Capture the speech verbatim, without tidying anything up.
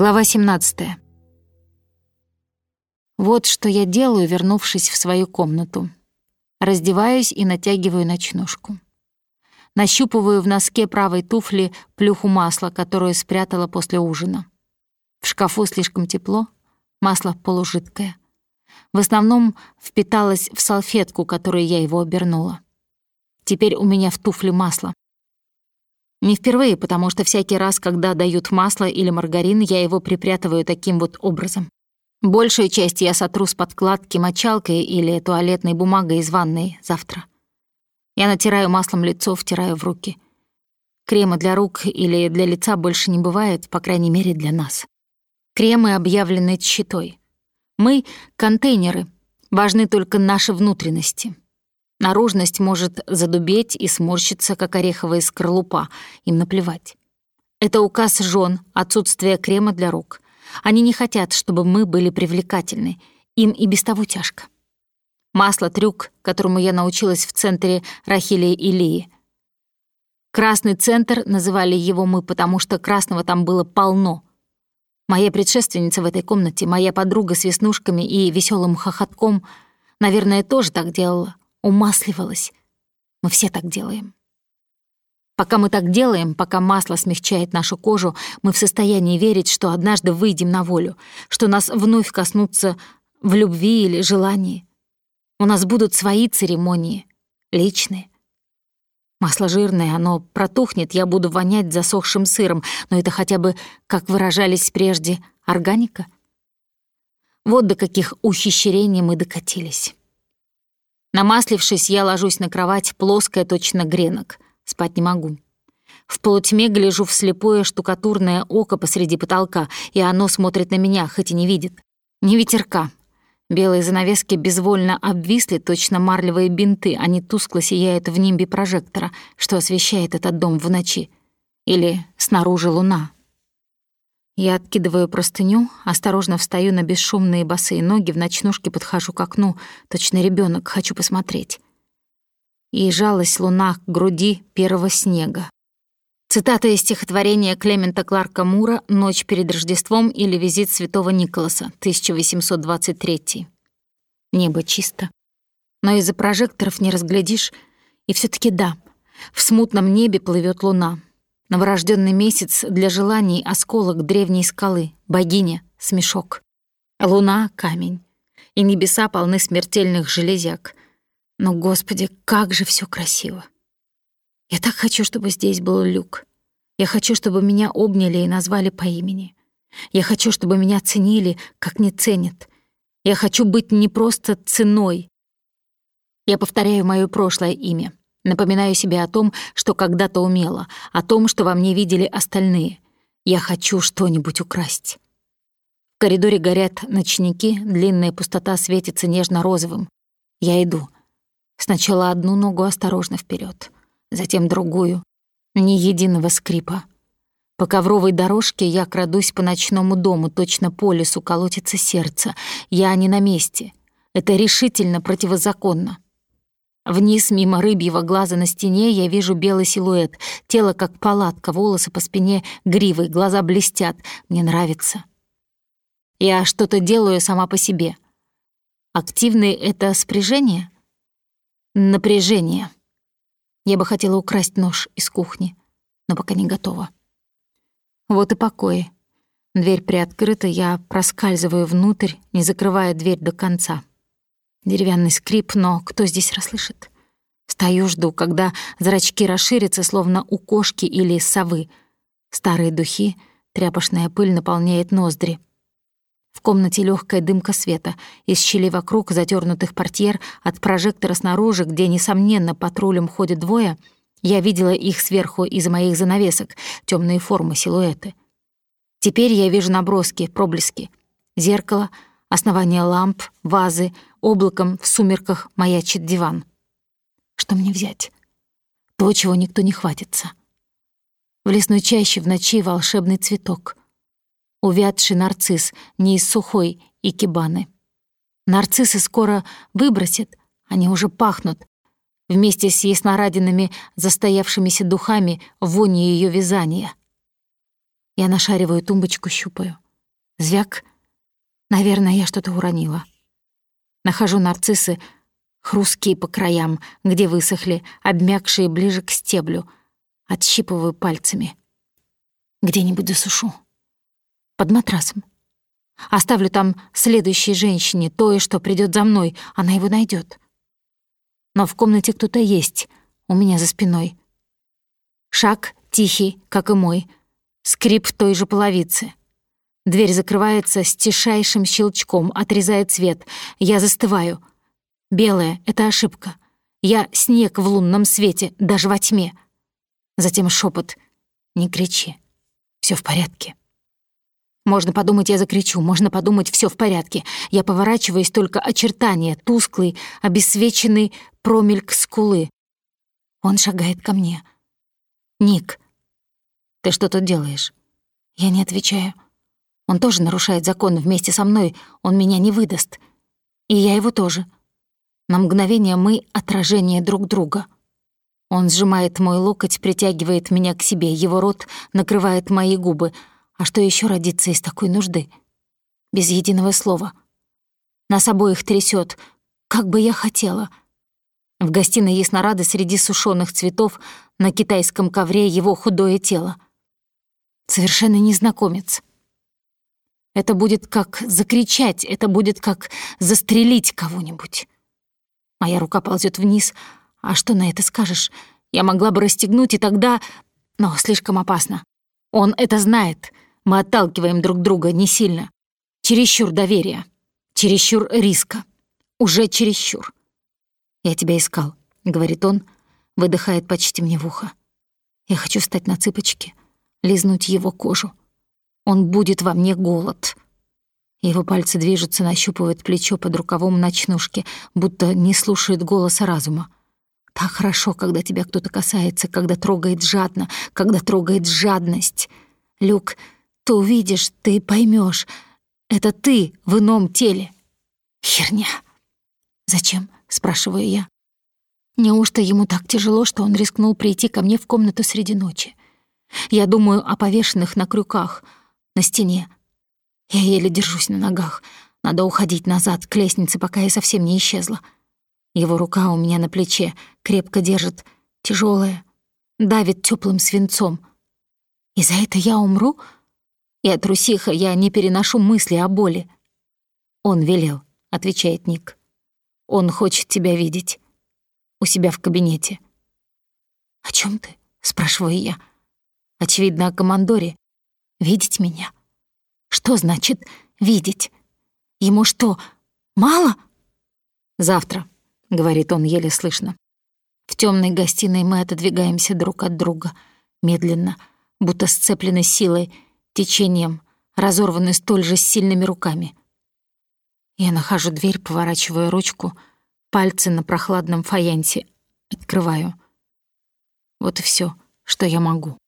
Глава семнадцатая. Вот что я делаю, вернувшись в свою комнату. Раздеваюсь и натягиваю ночнушку. Нащупываю в носке правой туфли плюху масла, которую спрятала после ужина. В шкафу слишком тепло, масло полужидкое. В основном впиталось в салфетку, которой я его обернула. Теперь у меня в туфле масло. Не впервые, потому что всякий раз, когда дают масло или маргарин, я его припрятываю таким вот образом. Большую часть я сотру с подкладки мочалкой или туалетной бумагой из ванной завтра. Я натираю маслом лицо, втираю в руки. Крема для рук или для лица больше не бывает, по крайней мере, для нас. Кремы объявлены тщетой. Мы — контейнеры, важны только наши внутренности. Наружность может задубеть и сморщиться, как ореховая скорлупа, им наплевать. Это указ жен, отсутствие крема для рук. Они не хотят, чтобы мы были привлекательны, им и без того тяжко. Масло — трюк, которому я научилась в центре Рахили и Лии. Красный центр называли его мы, потому что красного там было полно. Моя предшественница в этой комнате, моя подруга с веснушками и веселым хохотком, наверное, тоже так делала. Умасливалась. Мы все так делаем. Пока мы так делаем, пока масло смягчает нашу кожу, мы в состоянии верить, что однажды выйдем на волю, что нас вновь коснутся в любви или желании. У нас будут свои церемонии, личные. Масло жирное, оно протухнет, я буду вонять засохшим сыром, но это хотя бы, как выражались прежде, органика. Вот до каких ухищрений мы докатились. Намаслившись, я ложусь на кровать, плоская, точно гренок. Спать не могу. В полутьме гляжу в слепое штукатурное око посреди потолка, и оно смотрит на меня, хоть и не видит. Ни ветерка. Белые занавески безвольно обвисли, точно марлевые бинты, они тускло сияют в нимбе прожектора, что освещает этот дом в ночи. Или снаружи луна. Я откидываю простыню, осторожно встаю на бесшумные босые ноги, в ночнушке подхожу к окну, точно ребенок, хочу посмотреть. И жалась луна к груди первого снега. Цитата из стихотворения Клемента Кларка Мура «Ночь перед Рождеством» или «Визит святого Николаса», тысяча восемьсот двадцать третий. Небо чисто. Но из-за прожекторов не разглядишь. И все таки да, в смутном небе плывет луна. Новорожденный месяц для желаний — осколок древней скалы, богиня — смешок. Луна — камень. И небеса полны смертельных железяк. Но, Господи, как же все красиво. Я так хочу, чтобы здесь был Люк. Я хочу, чтобы меня обняли и назвали по имени. Я хочу, чтобы меня ценили, как не ценят. Я хочу быть не просто ценой. Я повторяю моё прошлое имя. Напоминаю себе о том, что когда-то умела, о том, что во мне видели остальные. Я хочу что-нибудь украсть. В коридоре горят ночники, длинная пустота светится нежно-розовым. Я иду. Сначала одну ногу осторожно вперед, затем другую. Ни единого скрипа. По ковровой дорожке я крадусь по ночному дому, точно по лесу колотится сердце. Я не на месте. Это решительно противозаконно. Вниз, мимо рыбьего глаза на стене, я вижу белый силуэт. Тело как палатка, волосы по спине гривой, глаза блестят. Мне нравится. Я что-то делаю сама по себе. Активное — это спряжение? Напряжение. Я бы хотела украсть нож из кухни, но пока не готова. Вот и покои. Дверь приоткрыта, я проскальзываю внутрь, не закрывая дверь до конца. Деревянный скрип, но кто здесь расслышит? Стою, жду, когда зрачки расширятся, словно у кошки или совы. Старые духи, тряпочная пыль наполняет ноздри. В комнате легкая дымка света. Из щелей вокруг, задернутых портьер, от прожектора снаружи, где, несомненно, патрулем ходят двое, я видела их сверху из моих занавесок, темные формы, силуэты. Теперь я вижу наброски, проблески. Зеркало, основание ламп, вазы, облаком в сумерках маячит диван. Что мне взять? То, чего никто не хватится. В лесной чаще в ночи волшебный цветок. Увядший нарцисс, не из сухой икебаны. Нарциссы скоро выбросят, они уже пахнут. Вместе с яснородинами, застоявшимися духами, вони ее вязания. Я нашариваю тумбочку, щупаю. Звяк. Наверное, я что-то уронила. Нахожу нарциссы, хрусткие по краям, где высохли, обмякшие ближе к стеблю. Отщипываю пальцами. Где-нибудь засушу. Под матрасом. Оставлю там следующей женщине то, что придёт за мной, она его найдёт. Но в комнате кто-то есть, у меня за спиной. Шаг тихий, как и мой. Скрип той же половицы. Дверь закрывается с тишайшим щелчком, отрезает свет. Я застываю. Белое — это ошибка. Я — снег в лунном свете, даже во тьме. Затем шепот. Не кричи. Всё в порядке. Можно подумать, я закричу, можно подумать, всё в порядке. Я поворачиваюсь, только очертания, тусклый, обесвеченный промельк скулы. Он шагает ко мне. «Ник, ты что тут делаешь?» Я не отвечаю. Он тоже нарушает закон вместе со мной, он меня не выдаст. И я его тоже. На мгновение мы — отражение друг друга. Он сжимает мой локоть, притягивает меня к себе, его рот накрывает мои губы. А что ещё родится из такой нужды? Без единого слова. Нас обоих трясёт, как бы я хотела. В гостиной яснорада среди сушёных цветов на китайском ковре его худое тело. Совершенно незнакомец. Это будет как закричать, это будет как застрелить кого-нибудь. Моя рука ползёт вниз. А что на это скажешь? Я могла бы расстегнуть, и тогда... Но слишком опасно. Он это знает. Мы отталкиваем друг друга не сильно. Чересчур доверия. Чересчур риска. Уже чересчур. «Я тебя искал», — говорит он, выдыхает почти мне в ухо. Я хочу встать на цыпочки, лизнуть его кожу. Он будет во мне голод. Его пальцы движутся, нащупывают плечо под рукавом ночнушки, будто не слушает голоса разума. Так хорошо, когда тебя кто-то касается, когда трогает жадно, когда трогает жадность. Люк, ты увидишь, ты поймешь. Это ты в ином теле. Херня. Зачем? Спрашиваю я. Неужто ему так тяжело, что он рискнул прийти ко мне в комнату среди ночи? Я думаю о повешенных на крюках, на стене. Я еле держусь на ногах. Надо уходить назад к лестнице, пока я совсем не исчезла. Его рука у меня на плече, крепко держит, тяжелая, давит теплым свинцом. И за это я умру? Я трусиха, я не переношу мысли о боли. «Он велел», — отвечает Ник. «Он хочет тебя видеть. У себя в кабинете». «О чем ты?» — спрашиваю я. «Очевидно, о командоре. Видеть меня? Что значит видеть? Ему что, мало?» «Завтра», — говорит он еле слышно. В темной гостиной мы отодвигаемся друг от друга, медленно, будто сцеплены силой, течением, разорваны столь же сильными руками. Я нахожу дверь, поворачиваю ручку, пальцы на прохладном фаянсе, открываю. Вот и всё, что я могу.